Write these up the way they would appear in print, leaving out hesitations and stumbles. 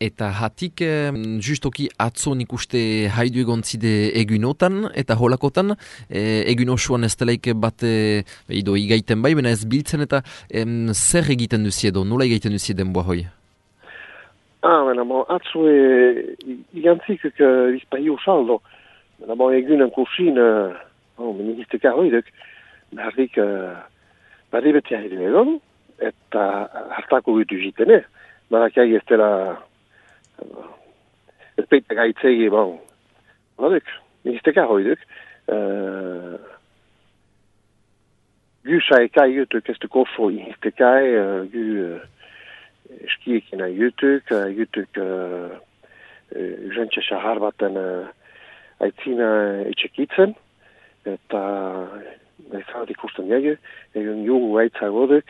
Eta hatik, justoki atzo nik uste haidu egon zide egunotan, eta holakotan, egun osoan ez delaik bat edo igaiten bai, bena ez biltzen eta zer egiten duzi edo, nola egiten duzi denboa hoi? Atzo igantzik izpahi usaldo. Egunen kursin, ministeka hoidek, berdik betea haidu egon, eta hartako gutu jitene. Barakiak ez dela ez peita gaitzegi, ministeka hoidek. Gu saekai jutuk ez duk oso ministekai, gu eskiekin jutuk jantxe sahar baten aitzina etxekitzen, eta gaizat ikusten jage, egun jugu gaitzagodek,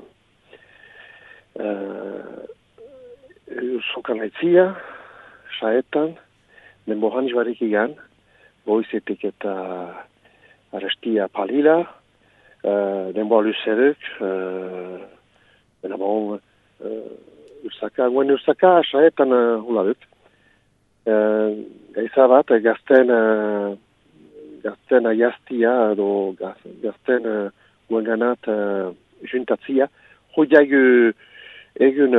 sokan aitzia, saetan, denbohan joarik igan, goizetik eta arestia palila, denboa luzeruk, ursaka, saetan huladuk. Gaiza bat, gazten aiaztia, edo gazten guenganat juntatzia, hodiak egun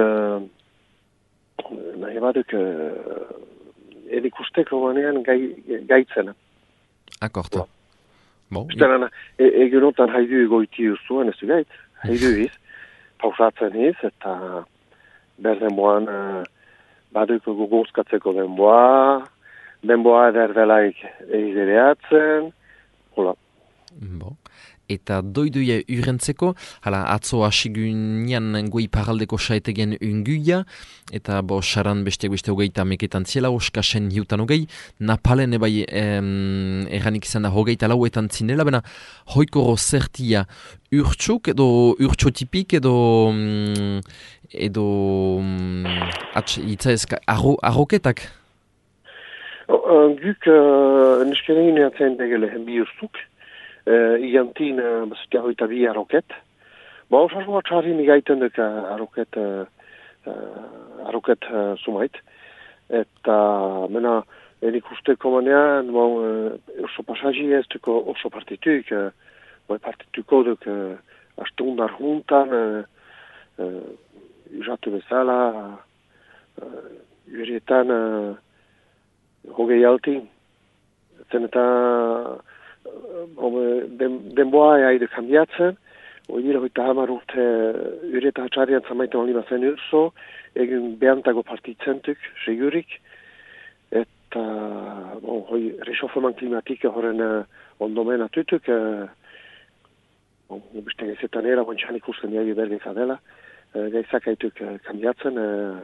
nahi baduk elikusteko manean gaitzen. Akorto. Egunotan haidu egoiti uzuen ez du gaitz, haidu iz, pausatzen iz, eta berdenboan baduk gogozkatzeko denboa erdelaik eidereatzen, hola. Eta doiduia urentzeko, atzo asigunean goi paraldeko saetegen unguia, eta saran besteak beste hogeita meketan ziela, oskasen hiutan hogei, napalen ebai erranik izan da hogeita lauetan zinela, bena hoikoro zertia urtsuk edo urtsotipik edo itzaezka arroketak? Guk neskenein eatzen degele bi urtsuk, igantin bazutia hoita bi arroket. Osasua txarrin igaiten duk arroket sumait. Eta mena enik usteko manean, oso pasaji ez duko oso partituk, partituko duk astundar juntan, jatu bezala, urietan hogei alti. Zen eta denboa haidu kambiatzen, oidira hoita hamar urte ureta hatxarian zamaiten olima zen urso, egun behantago partitzentuk, segurik, eta resofeman klimatik horren ondomen atutuk, beste gezetan era, bontxan ikusten jai bergek adela, gaizak haituk kambiatzen,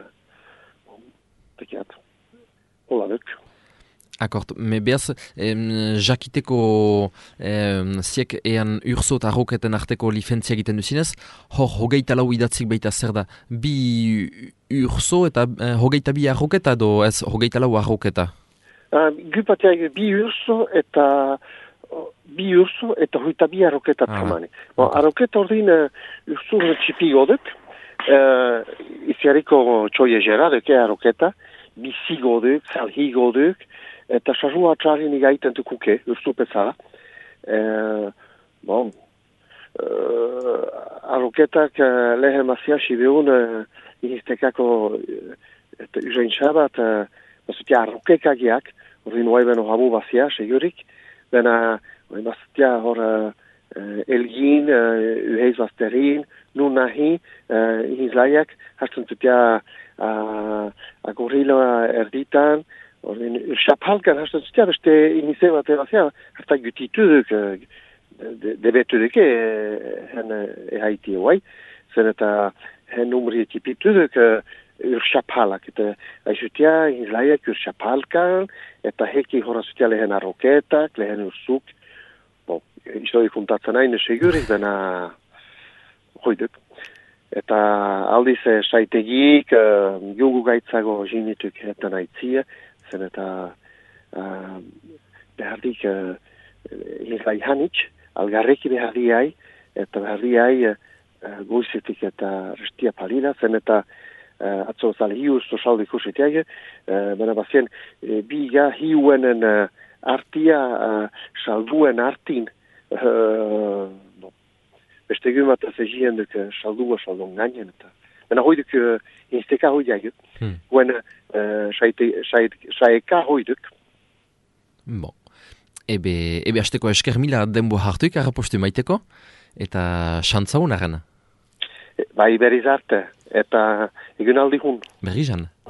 tekiat, hola duk. Akort, me behaz, jakiteko ziek ean urso eta arroketen arteko lifentzia egiten duzinez, hogeita lau idatzik baita zer da, bi urso eta hogeita bi arroketa edo ez hogeita lau arroketa? Gupatiak bi urso eta hogeita bi arroketa tamane. Arroketa ordin urso txipi goduk, iziariko txoie jera duke arroketa, bizi goduk, zalhi goduk, eta sasua txarrin igaiten dukuke, ursu bezala. Arroketak lehen mazia sibeun inistekako usain xabat, bazutia arrokekagiak, horri nuai beno hamu bazia, segurik, bena bazutia hor elgin, uheiz bazterin, nun nahi, inizlaiak, hasten zutia agorila erditan, urxapalkan hasten zutia, beste inize bat ebazia, hartak gutituduk, debetuduk haiti guai, zen eta hen umri etipituduk urxapalak, eta aizutia inizlaiak urxapalkan, eta heki horazutia lehen arroketak, lehen ursuk, historik kuntatzen hain segurik, dena hoiduk. Eta aldiz saitegik, jugu gaitzago jinituk etan aitzia, zen eta behardik inizlai hanitz, algarreki behardiai, eta behardiai goizetik eta restia palida, zen eta atzo zal hiuz to saldo ikusitiago, baina bazien, biga hiuenen artia salduen artin, beste egun bat ezagien duk saldun gainen, eta baina hoi duk insteka hoi diago, guen saeka hoi duk. Bon. Ebe hasteko esker mila denbo hartuik arrapostu maiteko, eta xantzaun arren. Bai berriz arte, eta egun aldi hun. Berri jan.